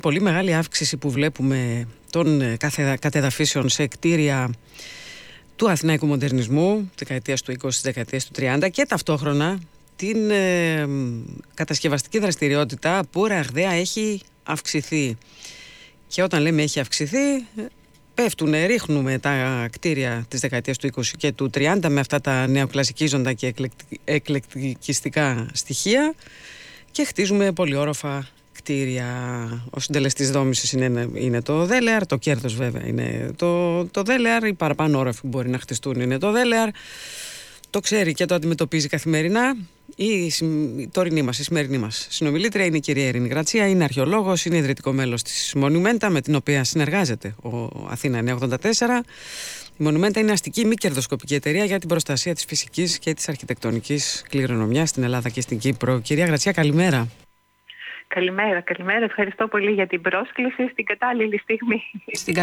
Πολύ μεγάλη αύξηση που βλέπουμε των κατεδαφίσεων σε κτίρια του αθηναϊκού μοντερνισμού, δεκαετίας του 20, δεκαετίας του 30 και ταυτόχρονα την κατασκευαστική δραστηριότητα που ραγδαία έχει αυξηθεί. Και όταν λέμε έχει αυξηθεί, ρίχνουμε τα κτίρια της δεκαετίας του 20 και του 30 με αυτά τα νεοκλασικίζοντα και εκλεκτικιστικά στοιχεία και χτίζουμε πολυόροφα κτίρια. Ο συντελεστής δόμησης είναι το δέλεαρ, το κέρδος βέβαια είναι το δέλεαρ, οι παραπάνω όροφοι που μπορεί να χτιστούν είναι το δέλεαρ. Το ξέρει και το αντιμετωπίζει καθημερινά. Η τωρινή μας, η σημερινή μας συνομιλήτρια είναι η κυρία Ειρήνη Γρατσία, είναι αρχαιολόγος, είναι ιδρυτικό μέλος της Μονουμέντα, με την οποία συνεργάζεται ο Αθήνα 984. Η Μονουμέντα είναι αστική μη κερδοσκοπική εταιρεία για την προστασία της φυσικής και της αρχιτεκτονικής κληρονομιάς στην Ελλάδα και στην Κύπρο. Κυρία Γρατσία, καλημέρα. Καλημέρα. Ευχαριστώ πολύ για την πρόσκληση στην κατάλληλη στιγμή. Στην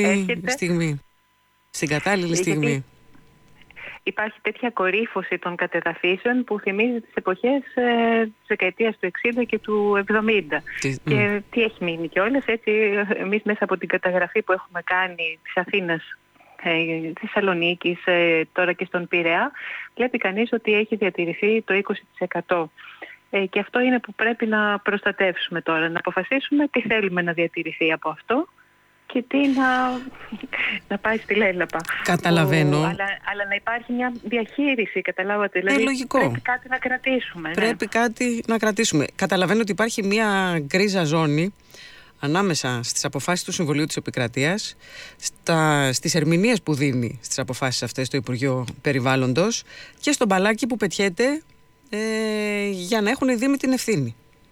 κατάλληλη στιγμή. Υπάρχει τέτοια κορύφωση των κατεδαφίσεων που θυμίζει τις εποχές της δεκαετίας του 60 και του 70. Και τι έχει μείνει κιόλας, έτσι εμείς μέσα από την καταγραφή που έχουμε κάνει της Αθήνας, της Θεσσαλονίκης, τώρα και στον Πειραιά, βλέπει κανείς ότι έχει διατηρηθεί το 20%. Και αυτό είναι που πρέπει να προστατεύσουμε τώρα, να αποφασίσουμε τι θέλουμε να διατηρηθεί από αυτό και τι να πάει στη λέλαπα. Καταλαβαίνω. Αλλά να υπάρχει μια διαχείριση, καταλάβατε. Δηλαδή λογικό. Πρέπει κάτι να κρατήσουμε. Πρέπει κάτι να κρατήσουμε. Καταλαβαίνω ότι υπάρχει μια γκρίζα ζώνη ανάμεσα στις αποφάσεις του Συμβουλίου της Επικρατείας, στις ερμηνείες που δίνει στις αποφάσεις αυτές το Υπουργείο Περιβάλλοντος και στο μπαλάκι που πετιέται για να έχουν οι Δήμοι την ευθύνη.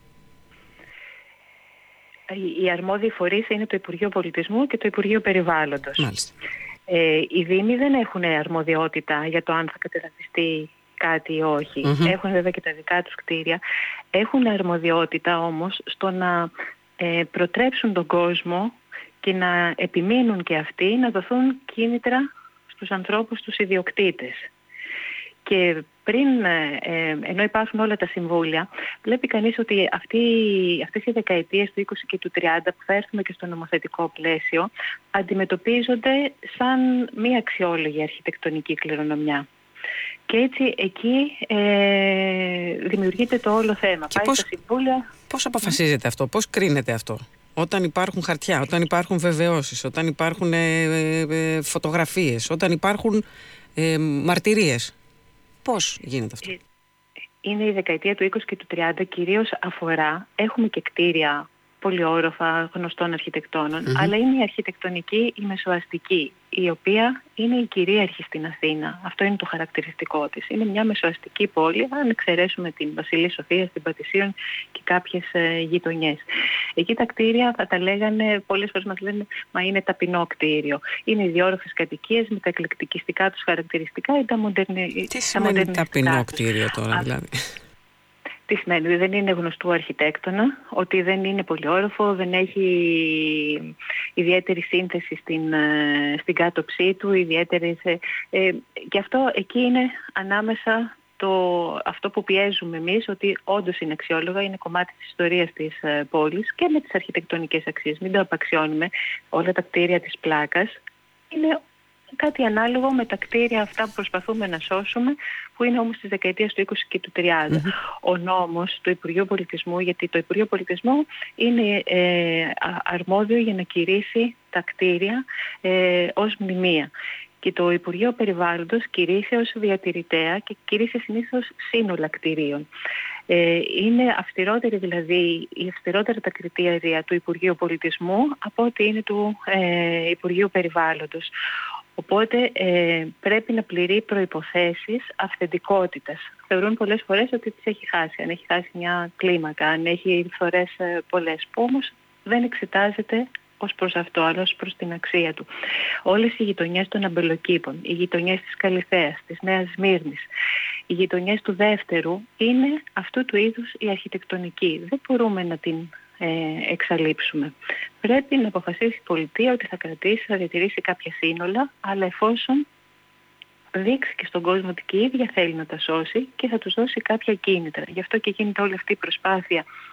Οι αρμόδιοι φορείς είναι το Υπουργείο Πολιτισμού και το Υπουργείο Περιβάλλοντος. Μάλιστα. Οι Δήμοι δεν έχουν αρμοδιότητα για το αν θα κατεδαφιστεί κάτι ή όχι. Έχουν βέβαια και τα δικά τους κτίρια. Έχουν αρμοδιότητα όμως στο να προτρέψουν τον κόσμο και να επιμείνουν και αυτοί να δοθούν κίνητρα στους ανθρώπους, στους ιδιοκτήτες. Και ενώ υπάρχουν όλα τα συμβούλια, βλέπει κανείς ότι αυτές οι δεκαετίες του 20 και του 30 που θα έρθουμε και στο νομοθετικό πλαίσιο αντιμετωπίζονται σαν μη αξιόλογη αρχιτεκτονική κληρονομιά. Και έτσι εκεί δημιουργείται το όλο θέμα. Και πώς αποφασίζεται αυτό, πώς κρίνεται αυτό? Όταν υπάρχουν χαρτιά, όταν υπάρχουν βεβαιώσεις, όταν υπάρχουν φωτογραφίες, όταν υπάρχουν μαρτυρίες. Πώς γίνεται αυτό? Είναι η δεκαετία του 20 και του 30, κυρίως αφορά, έχουμε και κτίρια πολυόροφα γνωστών αρχιτεκτόνων, αλλά είναι η αρχιτεκτονική, η μεσοαστική, η οποία είναι η κυρίαρχη στην Αθήνα. Αυτό είναι το χαρακτηριστικό της. Είναι μια μεσοαστική πόλη, αν εξαιρέσουμε την Βασιλή Σοφίας, την Πατησίων και κάποιες γειτονιές. Εκεί τα κτίρια θα τα λέγανε, πολλές φορές μας λένε, μα είναι ταπεινό κτίριο. Είναι ιδιόροφες κατοικίες με τα εκλεκτικιστικά τους χαρακτηριστικά ή τα μοντernιστικά. Τι σημαίνει ταπεινό κτίριο τώρα δηλαδή? Τι σημαίνει? Ότι δεν είναι γνωστού αρχιτέκτονα, ότι δεν είναι πολυόροφο, δεν έχει ιδιαίτερη σύνθεση στην κάτωψή του, και αυτό εκεί είναι ανάμεσα αυτό που πιέζουμε εμείς, ότι όντως είναι αξιόλογα, είναι κομμάτι της ιστορίας της πόλης και με τις αρχιτεκτονικές αξίες. Μην το απαξιώνουμε. Όλα τα κτίρια της Πλάκας είναι κάτι ανάλογο με τα κτίρια αυτά που προσπαθούμε να σώσουμε, που είναι όμως της δεκαετίας του 20 και του 30. Ο νόμος του Υπουργείου Πολιτισμού, γιατί το Υπουργείο Πολιτισμού είναι αρμόδιο για να κηρύσει τα κτίρια ως μνημεία. Και το Υπουργείο Περιβάλλοντος κηρύσσει ως διατηρητέα και κηρύσσει συνήθως σύνολα κτιρίων. Είναι αυστηρότερη, δηλαδή, η αυστηρότερα τα κριτήρια του Υπουργείου Πολιτισμού από ό,τι είναι του Υπουργείου Περιβάλλοντος. Οπότε πρέπει να πληρεί προϋποθέσεις αυθεντικότητας. Θεωρούν πολλές φορές ότι τις έχει χάσει. Αν έχει χάσει μια κλίμακα, αν έχει φθορές πολλές, που όμως δεν εξετάζεται ως προς αυτό, αλλά ως προς την αξία του. Όλες οι γειτονιές των αμπελοκήπων, οι γειτονιές της Καλυθέας, της Νέας Σμύρνης, οι γειτονιές του Δεύτερου είναι αυτού του είδους η αρχιτεκτονική. Δεν μπορούμε να την εξαλείψουμε. Πρέπει να αποφασίσει η πολιτεία ότι θα κρατήσει, θα διατηρήσει κάποια σύνολα, αλλά εφόσον δείξει και στον κόσμο ότι και η ίδια θέλει να τα σώσει και θα τους δώσει κάποια κίνητρα. Γι' αυτό και γίνεται όλη αυτή η προσπάθεια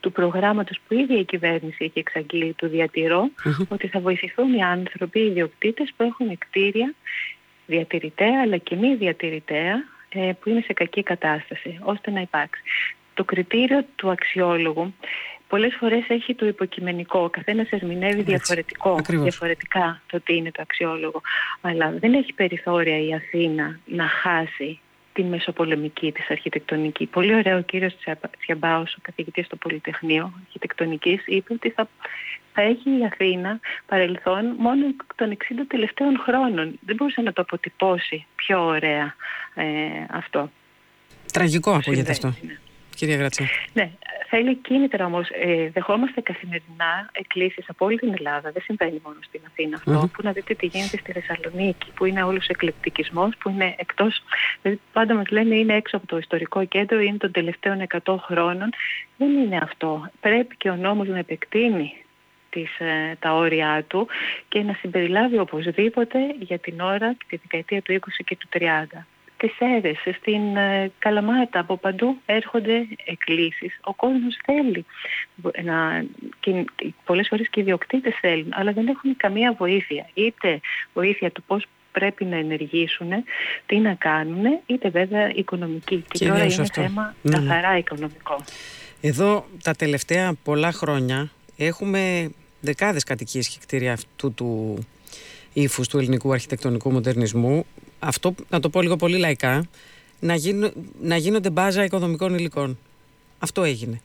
του προγράμματος που ήδη η κυβέρνηση έχει εξαγγείλει, του Διατηρώ, ότι θα βοηθηθούν οι άνθρωποι, οι ιδιοκτήτες που έχουν κτίρια διατηρητέα αλλά και μη διατηρητέα που είναι σε κακή κατάσταση, ώστε να υπάρξει. Το κριτήριο του αξιόλογου πολλές φορές έχει το υποκειμενικό. Ο καθένας ερμηνεύει διαφορετικά το τι είναι το αξιόλογο. Αλλά δεν έχει περιθώρια η Αθήνα να χάσει την μεσοπολεμική της αρχιτεκτονική. Πολύ ωραίο ο κύριος Τσιαμπάος, ο καθηγητής στο Πολυτεχνείο Αρχιτεκτονικής, είπε ότι θα έχει η Αθήνα παρελθόν μόνο των 60 τελευταίων χρόνων. Δεν μπορούσε να το αποτυπώσει πιο ωραία αυτό. Τραγικό ακούγεται αυτό, κυρία Γρατσιά. Ναι, θέλει κίνητρα όμως. Δεχόμαστε καθημερινά εκκλήσεις από όλη την Ελλάδα. Δεν συμβαίνει μόνο στην Αθήνα αυτό. Που να δείτε τι γίνεται στη Θεσσαλονίκη, που είναι όλος εκλεκτικισμός, που είναι εκτός. Δηλαδή, πάντα μας λένε είναι έξω από το ιστορικό κέντρο, είναι των τελευταίων 100 χρόνων. Δεν είναι αυτό. Πρέπει και ο νόμος να επεκτείνει τα όρια του και να συμπεριλάβει οπωσδήποτε για την ώρα τη δεκαετία του 20 και του 30. Τις Σέρρες, στην Καλαμάτα, από παντού έρχονται εκκλήσεις. Ο κόσμος θέλει, και πολλές φορές και οι ιδιοκτήτες θέλουν, αλλά δεν έχουν καμία βοήθεια. Είτε βοήθεια του πώς πρέπει να ενεργήσουν, τι να κάνουν, είτε βέβαια οικονομική. Και τώρα είναι θέμα καθαρά οικονομικό. Εδώ τα τελευταία πολλά χρόνια έχουμε δεκάδες κατοικίες και κτίρια αυτού του ύφους του ελληνικού αρχιτεκτονικού μοντερνισμού. Αυτό, να το πω λίγο πολύ λαϊκά, να γίνονται μπάζα οικοδομικών υλικών. Αυτό έγινε.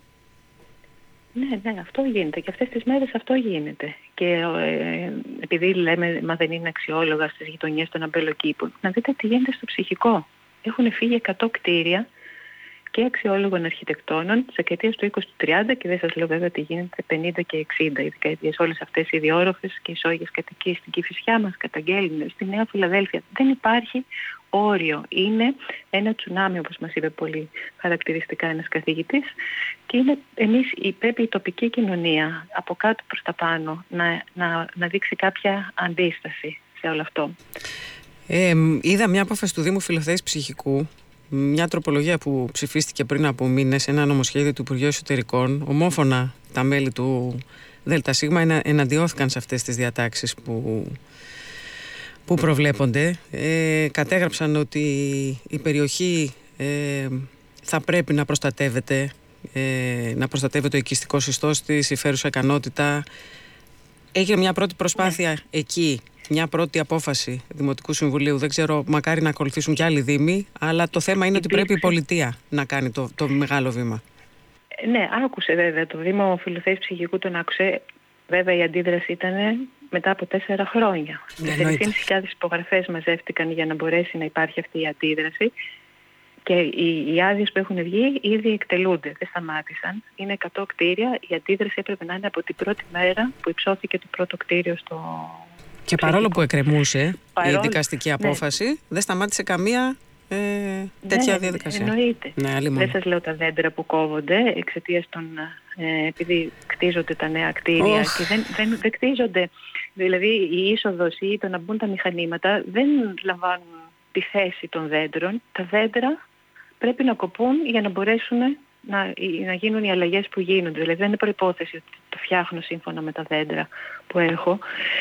Ναι, αυτό γίνεται. Και αυτές τις μέρες αυτό γίνεται. Και επειδή λέμε, μα δεν είναι αξιόλογα στις γειτονιές των αμπελοκήπων, να δείτε τι γίνεται στο ψυχικό. Έχουν φύγει 100 κτίρια και αξιόλογων αρχιτεκτόνων της δεκαετίας του 20 του 30, και δεν σας λέω βέβαια τι γίνεται 50 και 60 οι δεκαετίες. Όλες αυτές οι διόρροφες και ισόγειες κατοικίες στην Κηφισιά μας καταγγέλνουν, στη Νέα Φιλαδέλφια. Δεν υπάρχει όριο. Είναι ένα τσουνάμι, όπως μας είπε πολύ χαρακτηριστικά ένας καθηγητής, και πρέπει η τοπική κοινωνία από κάτω προς τα πάνω να δείξει κάποια αντίσταση σε όλο αυτό. Είδα μια απόφαση του Δήμου Φιλοθέης Ψυχικού, μια τροπολογία που ψηφίστηκε πριν από μήνες, ένα νομοσχέδιο του Υπουργείου Εσωτερικών. Ομόφωνα τα μέλη του ΔΣ εναντιώθηκαν σε αυτές τις διατάξεις που προβλέπονται. Κατέγραψαν ότι η περιοχή θα πρέπει να προστατεύεται, ο οικιστικός ιστός της, η φέρουσα ικανότητα. Έγινε μια πρώτη προσπάθεια εκεί, μια πρώτη απόφαση Δημοτικού Συμβουλίου. Δεν ξέρω, μακάρι να ακολουθήσουν και άλλοι δήμοι, αλλά το θέμα είναι ότι πρέπει η πολιτεία να κάνει το μεγάλο βήμα. Ναι, άκουσε βέβαια το Δήμο Φιλοθέης Ψυχικού, τον άκουσε. Βέβαια η αντίδραση ήταν μετά από 4 χρόνια. 4.500 υπογραφές μαζεύτηκαν για να μπορέσει να υπάρχει αυτή η αντίδραση. Και οι άδειες που έχουν βγει ήδη εκτελούνται, δεν σταμάτησαν. Είναι 100 κτίρια. Η αντίδραση έπρεπε να είναι από την πρώτη μέρα που υψώθηκε το πρώτο κτίριο στο. Και παρόλο που εκκρεμούσε η δικαστική απόφαση, δεν σταμάτησε καμία τέτοια διαδικασία. Εννοείται. Δεν σας λέω τα δέντρα που κόβονται εξαιτίας επειδή κτίζονται τα νέα κτίρια και δεν κτίζονται. Δηλαδή η είσοδος ή το να μπουν τα μηχανήματα δεν λαμβάνουν τη θέση των δέντρων. Τα δέντρα πρέπει να κοπούν για να μπορέσουν να γίνουν οι αλλαγές που γίνονται. Δηλαδή δεν είναι προϋπόθεση ότι το φτιάχνω σύμφωνα με τα δέντρα που έχω.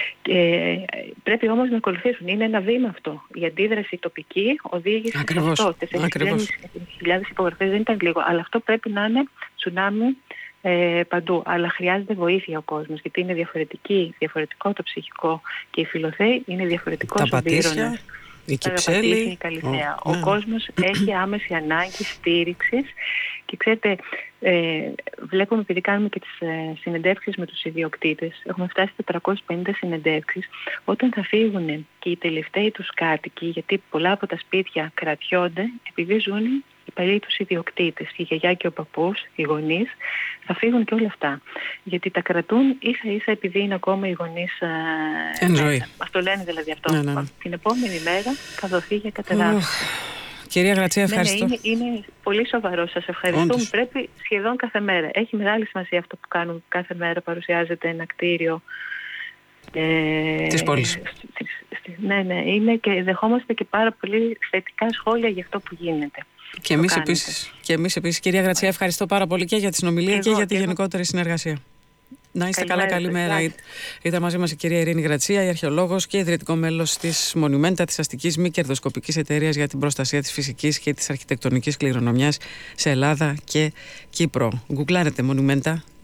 Πρέπει όμως να ακολουθήσουν. Είναι ένα βήμα αυτό. Η αντίδραση τοπική οδήγησε σε αυτό. 4.000 υπογραφές δεν ήταν λίγο. Αλλά αυτό πρέπει να είναι τσουνάμι παντού. Αλλά χρειάζεται βοήθεια ο κόσμος, γιατί είναι διαφορετικό το ψυχικό, και η Φιλοθέη είναι διαφορετικός ο Βύρωνας. Η Κυψέλη, η Καλυθέα. Ο κόσμος έχει άμεση ανάγκη στήριξης. Και ξέρετε, βλέπουμε, επειδή κάνουμε και τις συνεντεύξεις με τους ιδιοκτήτες, έχουμε φτάσει 450 συνεντεύξεις, όταν θα φύγουν και οι τελευταίοι τους κάτοικοι, γιατί πολλά από τα σπίτια κρατιόνται, επειδή ζουν οι παλιοί τους ιδιοκτήτες, η γιαγιά και ο παππούς, οι γονείς, θα φύγουν και όλα αυτά. Γιατί τα κρατούν ίσα-ίσα επειδή είναι ακόμα οι γονείς μέσα. Μας το λένε δηλαδή αυτό. Ναι. Την επόμενη μέρα θα δοθεί για κατεδάφιση. Κυρία Γρατσιά, ευχαριστώ. Είναι πολύ σοβαρό. Σας ευχαριστούμε. Όντως. Πρέπει σχεδόν κάθε μέρα. Έχει μεγάλη σημασία αυτό που κάνουν. Κάθε μέρα παρουσιάζεται ένα κτίριο της πόλης. Ναι, είναι, και δεχόμαστε και πάρα πολύ θετικά σχόλια για αυτό που γίνεται. Και εμείς επίσης, κυρία Γρατσιά, ευχαριστώ πάρα πολύ και για τη συνομιλία και για τη γενικότερη συνεργασία. Να είστε καλά, καλημέρα. Ήταν μαζί μας η κυρία Ειρήνη Γρατσία, η αρχαιολόγος και ιδρυτικό μέλος της Monumenta, της αστικής μη κερδοσκοπικής εταιρείας για την προστασία της φυσικής και της αρχιτεκτονικής κληρονομιάς σε Ελλάδα και Κύπρο. Γκουγκλάρετε Monumenta